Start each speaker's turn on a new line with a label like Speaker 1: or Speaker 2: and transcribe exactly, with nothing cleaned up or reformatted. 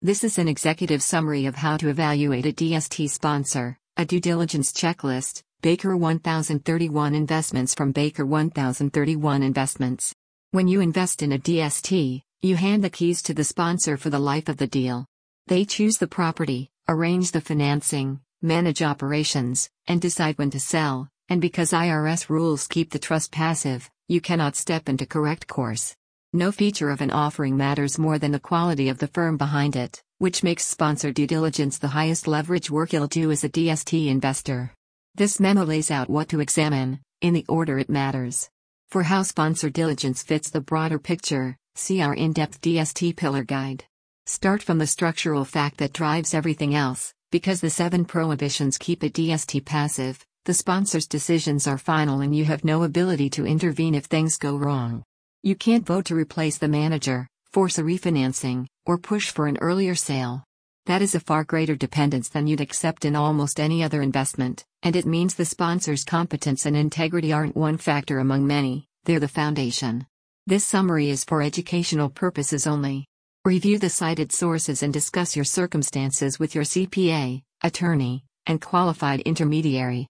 Speaker 1: This is an executive summary of how to evaluate a D S T sponsor, a due diligence checklist, Baker one thousand thirty-one Investments from Baker one thousand thirty-one Investments. When you invest in a D S T, you hand the keys to the sponsor for the life of the deal. They choose the property, arrange the financing, manage operations, and decide when to sell, and because I R S rules keep the trust passive, you cannot step into correct course. No feature of an offering matters more than the quality of the firm behind it, which makes sponsor due diligence the highest leverage work you'll do as a D S T investor. This memo lays out what to examine, in the order it matters. For how sponsor diligence fits the broader picture, see our in-depth D S T Pillar Guide. Start from the structural fact that drives everything else, because the seven prohibitions keep a D S T passive, the sponsor's decisions are final and you have no ability to intervene if things go wrong. You can't vote to replace the manager, force a refinancing, or push for an earlier sale. That is a far greater dependence than you'd accept in almost any other investment, and it means the sponsor's competence and integrity aren't one factor among many, they're the foundation. This summary is for educational purposes only. Review the cited sources and discuss your circumstances with your C P A, attorney, and qualified intermediary.